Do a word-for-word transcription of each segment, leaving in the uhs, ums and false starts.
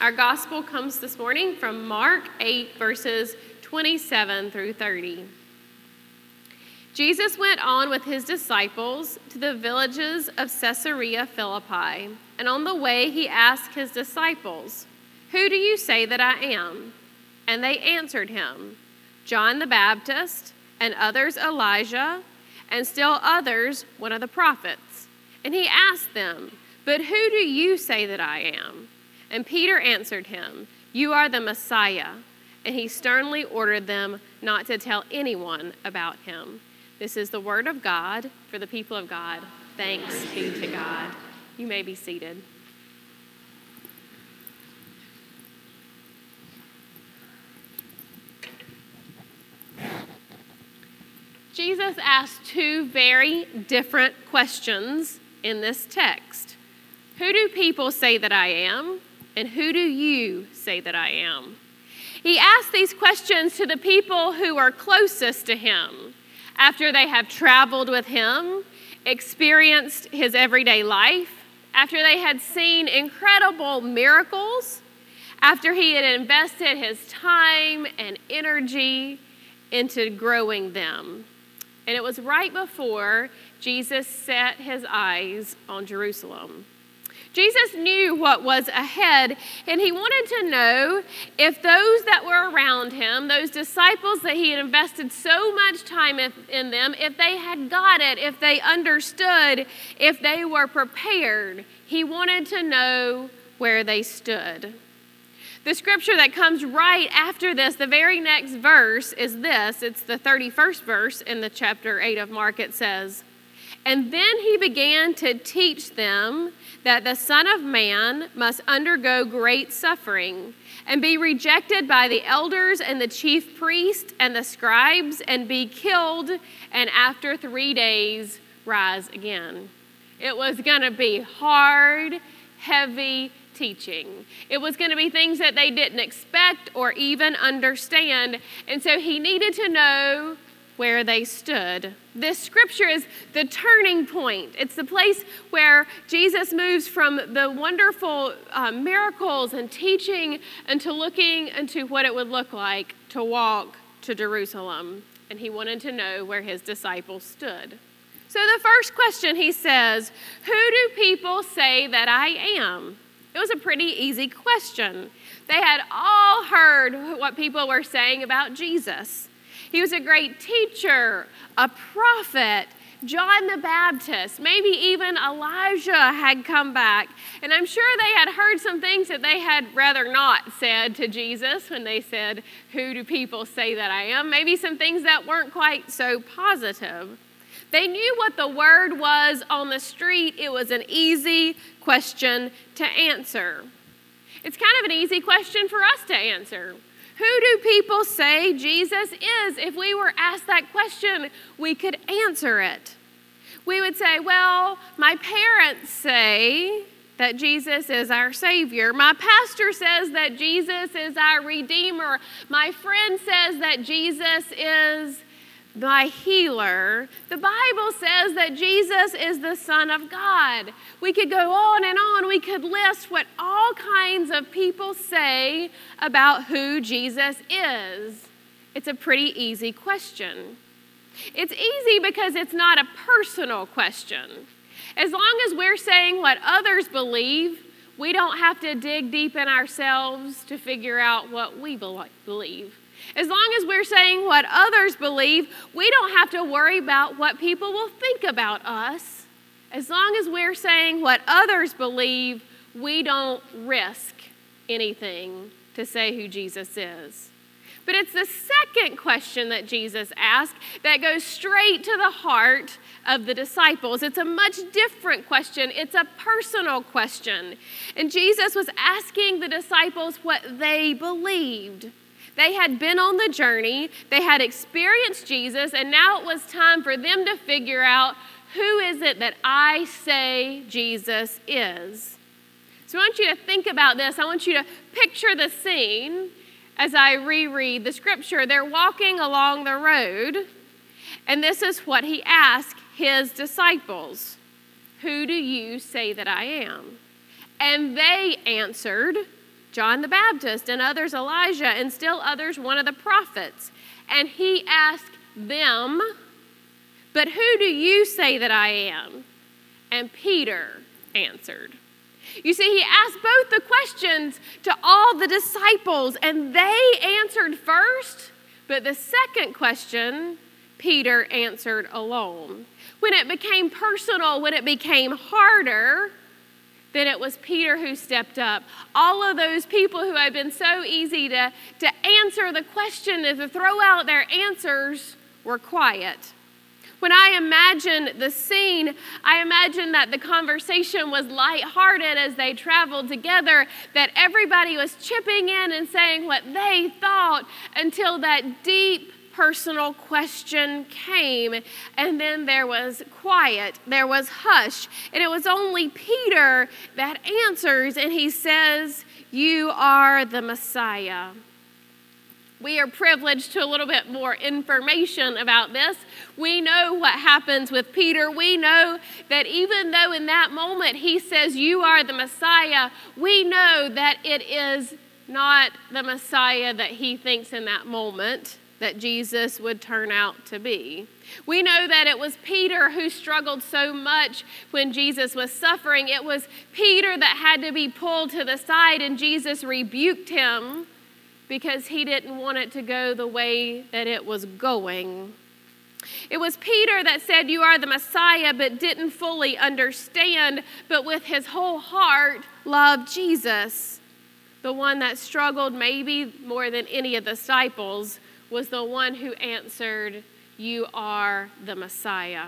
Our gospel comes this morning from Mark eight, verses twenty-seven through thirty. Jesus went on with his disciples to the villages of Caesarea Philippi, and on the way he asked his disciples, "Who do you say that I am?" And they answered him, "John the Baptist, and others Elijah, and still others one of the prophets." And he asked them, "But who do you say that I am?" And Peter answered him, "You are the Messiah." And he sternly ordered them not to tell anyone about him. This is the word of God for the people of God. Thanks be to God. You may be seated. Jesus asked two very different questions in this text. Who do people say that I am? And who do you say that I am? He asked these questions to the people who are closest to him after they have traveled with him, experienced his everyday life, after they had seen incredible miracles, after he had invested his time and energy into growing them. And it was right before Jesus set his eyes on Jerusalem. Jesus knew what was ahead, and he wanted to know if those that were around him, those disciples that he had invested so much time in them, if they had got it, if they understood, if they were prepared. He wanted to know where they stood. The scripture that comes right after this, the very next verse, is this. It's the thirty-first verse in the chapter eight of Mark. It says, "And then he began to teach them that the Son of Man must undergo great suffering and be rejected by the elders and the chief priests and the scribes and be killed, and after three days rise again." It was going to be hard, heavy teaching. It was going to be things that they didn't expect or even understand. And so he needed to know where they stood. This scripture is the turning point. It's the place where Jesus moves from the wonderful uh, miracles and teaching into looking into what it would look like to walk to Jerusalem. And he wanted to know where his disciples stood. So the first question he says, "Who do people say that I am?" It was a pretty easy question. They had all heard what people were saying about Jesus. He was a great teacher, a prophet, John the Baptist, maybe even Elijah had come back. And I'm sure they had heard some things that they had rather not said to Jesus when they said, "Who do people say that I am?" Maybe some things that weren't quite so positive. They knew what the word was on the street. It was an easy question to answer. It's kind of an easy question for us to answer. Who do people say Jesus is? If we were asked that question, we could answer it. We would say, well, my parents say that Jesus is our Savior. My pastor says that Jesus is our Redeemer. My friend says that Jesus is my healer. The Bible says that Jesus is the Son of God. We could go on and on. We could list what all kinds of people say about who Jesus is. It's a pretty easy question. It's easy because it's not a personal question. As long as we're saying what others believe, we don't have to dig deep in ourselves to figure out what we believe. As long as we're saying what others believe, we don't have to worry about what people will think about us. As long as we're saying what others believe, we don't risk anything to say who Jesus is. But it's the second question that Jesus asked that goes straight to the heart of the disciples. It's a much different question. It's a personal question. And Jesus was asking the disciples what they believed. They had been on the journey, they had experienced Jesus, and now it was time for them to figure out, who is it that I say Jesus is? So I want you to think about this. I want you to picture the scene as I reread the scripture. They're walking along the road, and this is what he asked his disciples. "Who do you say that I am?" And they answered, John the Baptist, and others Elijah, and still others one of the prophets. And he asked them, "But who do you say that I am?" And Peter answered. You see, he asked both the questions to all the disciples, and they answered first, but the second question, Peter answered alone. When it became personal, when it became harder, then it was Peter who stepped up. All of those people who had been so easy to, to answer the question and to throw out their answers were quiet. When I imagine the scene, I imagine that the conversation was lighthearted as they traveled together, that everybody was chipping in and saying what they thought until that deep personal question came, and then there was quiet, there was hush, and it was only Peter that answers, and he says, "You are the Messiah." We are privileged to a little bit more information about this. We know what happens with Peter. We know that even though in that moment he says, "You are the Messiah," we know that it is not the Messiah that he thinks in that moment that Jesus would turn out to be. We know that it was Peter who struggled so much when Jesus was suffering. It was Peter that had to be pulled to the side, and Jesus rebuked him because he didn't want it to go the way that it was going. It was Peter that said, "You are the Messiah," but didn't fully understand, but with his whole heart loved Jesus. The one that struggled maybe more than any of the disciples was the one who answered, "You are the Messiah."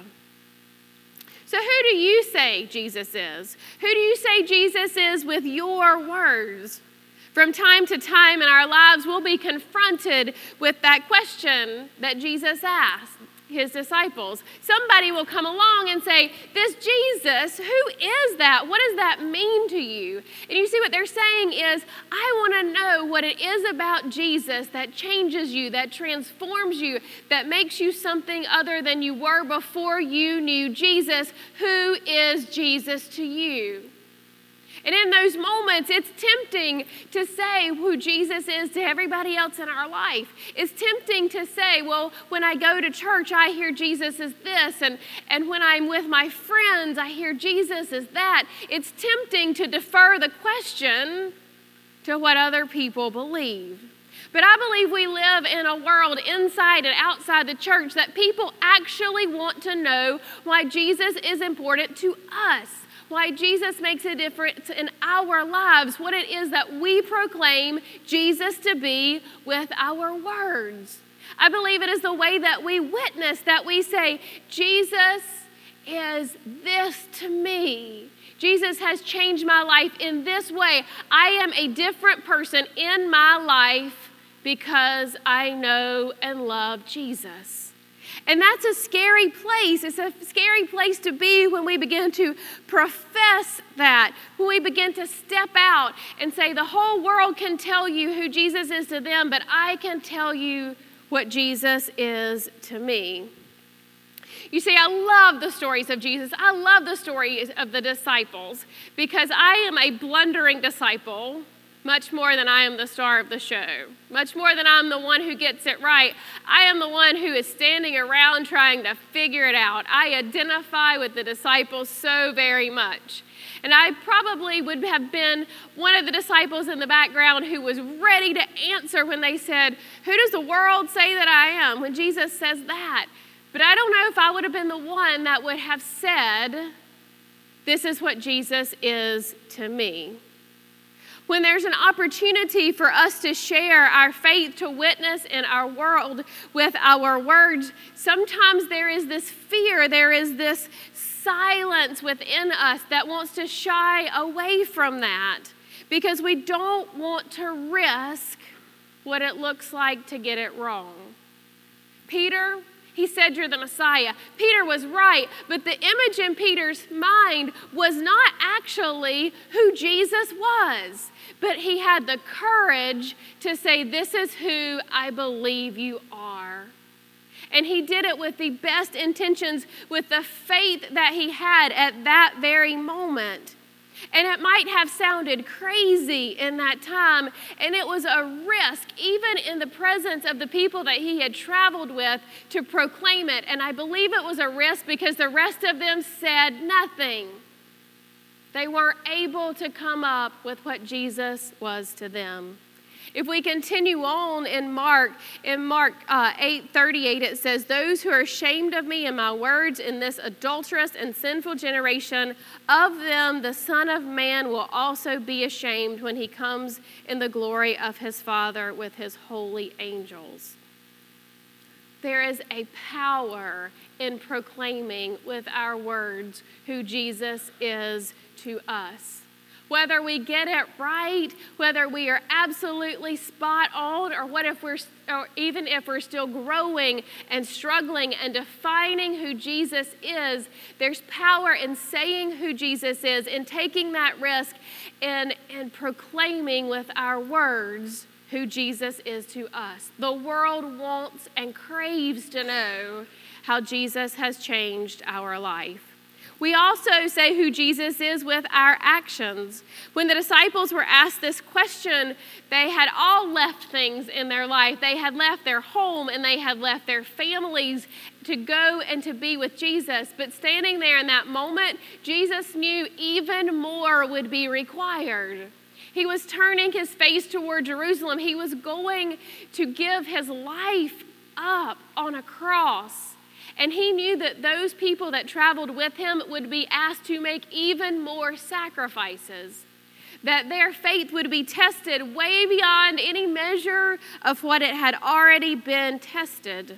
So who do you say Jesus is? Who do you say Jesus is with your words? From time to time in our lives, we'll be confronted with that question that Jesus asked his disciples. Somebody will come along and say, "This Jesus, who is that? What does that mean to you?" And you see what they're saying is, I want to know what it is about Jesus that changes you, that transforms you, that makes you something other than you were before you knew Jesus. Who is Jesus to you? And in those moments, it's tempting to say who Jesus is to everybody else in our life. It's tempting to say, well, when I go to church, I hear Jesus is this. And, and when I'm with my friends, I hear Jesus is that. It's tempting to defer the question to what other people believe. But I believe we live in a world inside and outside the church that people actually want to know why Jesus is important to us. Why Jesus makes a difference in our lives, what it is that we proclaim Jesus to be with our words. I believe it is the way that we witness, that we say, Jesus is this to me. Jesus has changed my life in this way. I am a different person in my life because I know and love Jesus. And that's a scary place. It's a scary place to be when we begin to profess that, when we begin to step out and say the whole world can tell you who Jesus is to them, but I can tell you what Jesus is to me. You see, I love the stories of Jesus. I love the stories of the disciples because I am a blundering disciple. Much more than I am the star of the show. Much more than I'm the one who gets it right. I am the one who is standing around trying to figure it out. I identify with the disciples so very much. And I probably would have been one of the disciples in the background who was ready to answer when they said, "Who does the world say that I am?" When Jesus says that. But I don't know if I would have been the one that would have said, "This is what Jesus is to me." When there's an opportunity for us to share our faith, to witness in our world with our words, sometimes there is this fear, there is this silence within us that wants to shy away from that because we don't want to risk what it looks like to get it wrong. Peter, he said, "You're the Messiah." Peter was right, but the image in Peter's mind was not actually who Jesus was. But he had the courage to say, "This is who I believe you are." And he did it with the best intentions, with the faith that he had at that very moment. And it might have sounded crazy in that time, and it was a risk, even in the presence of the people that he had traveled with, to proclaim it. And I believe it was a risk because the rest of them said nothing. They weren't able to come up with what Jesus was to them. If we continue on in Mark, in Mark uh, eight thirty-eight, it says, "Those who are ashamed of me and my words in this adulterous and sinful generation, of them the Son of Man will also be ashamed when he comes in the glory of his Father with his holy angels." There is a power in proclaiming with our words who Jesus is to us. Whether we get it right, whether we are absolutely spot on, or what if we're, or even if we're still growing and struggling and defining who Jesus is, there's power in saying who Jesus is, in taking that risk, and, and proclaiming with our words who Jesus is to us. The world wants and craves to know how Jesus has changed our life. We also say who Jesus is with our actions. When the disciples were asked this question, they had all left things in their life. They had left their home and they had left their families to go and to be with Jesus. But standing there in that moment, Jesus knew even more would be required. He was turning his face toward Jerusalem. He was going to give his life up on a cross. And he knew that those people that traveled with him would be asked to make even more sacrifices, that their faith would be tested way beyond any measure of what it had already been tested.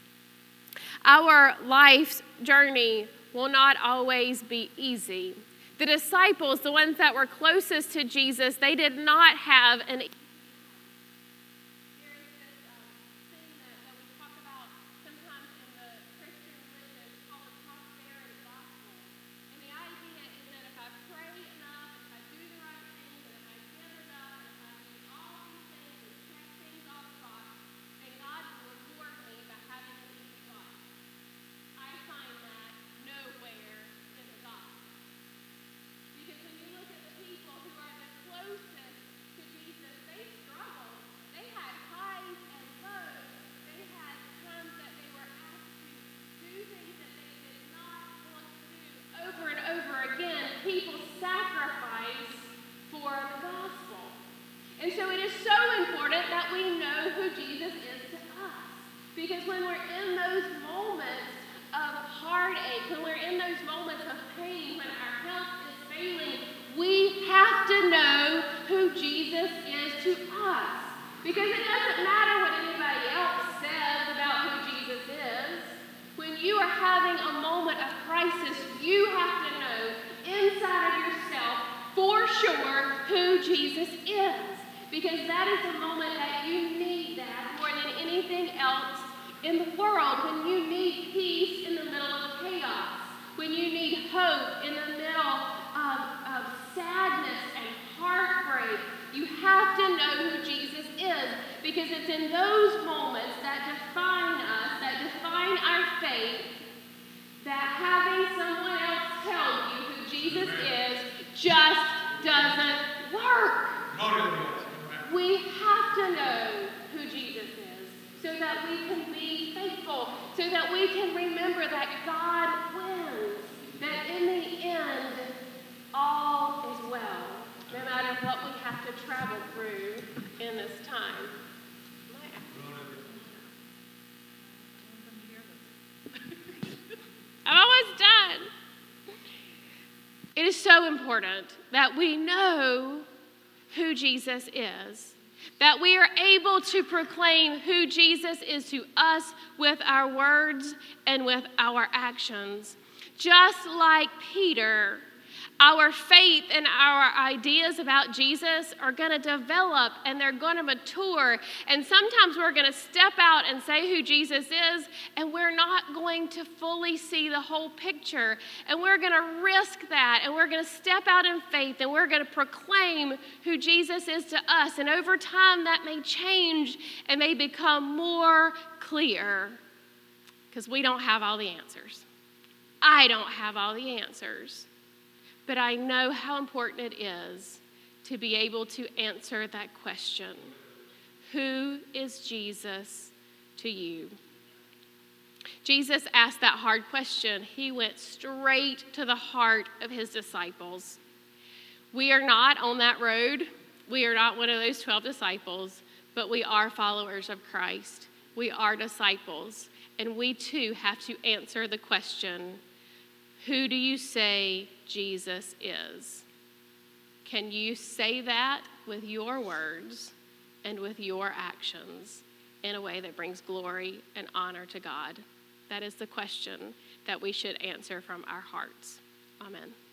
Our life's journey will not always be easy. The disciples, the ones that were closest to Jesus, they did not have an people sacrifice for the gospel. And so it is so important that we know who Jesus is to us. Because when we're in those moments of heartache, when we're in those moments of pain, when our health is failing, we have to know who Jesus is to us. Because it doesn't matter what anybody else says about who Jesus is. When you are having a moment of crisis, you have to know inside of yourself for sure who Jesus is, because that is the moment that you need that more than anything else in the world. When you need peace in the middle of chaos, when you need hope in the middle of, of sadness and heartbreak, you have to know who Jesus is, because it's in those moments that define us, that define our faith, that having someone else tell you who Jesus is just doesn't work. We have to know who Jesus is so that we can be faithful, so that we can remember that God wins, that in the end, all is well, no matter what we have to travel through in this time. I'm almost done. It is so important that we know who Jesus is, that we are able to proclaim who Jesus is to us with our words and with our actions. Just like Peter, our faith and our ideas about Jesus are going to develop and they're going to mature. And sometimes we're going to step out and say who Jesus is, and we're not going to fully see the whole picture. And we're going to risk that, and we're going to step out in faith, and we're going to proclaim who Jesus is to us. And over time, that may change and may become more clear, because we don't have all the answers. I don't have all the answers. But I know how important it is to be able to answer that question. Who is Jesus to you? Jesus asked that hard question. He went straight to the heart of his disciples. We are not on that road. We are not one of those twelve disciples, but we are followers of Christ. We are disciples, and we too have to answer the question, who do you say Jesus is? Can you say that with your words and with your actions in a way that brings glory and honor to God? That is the question that we should answer from our hearts. Amen.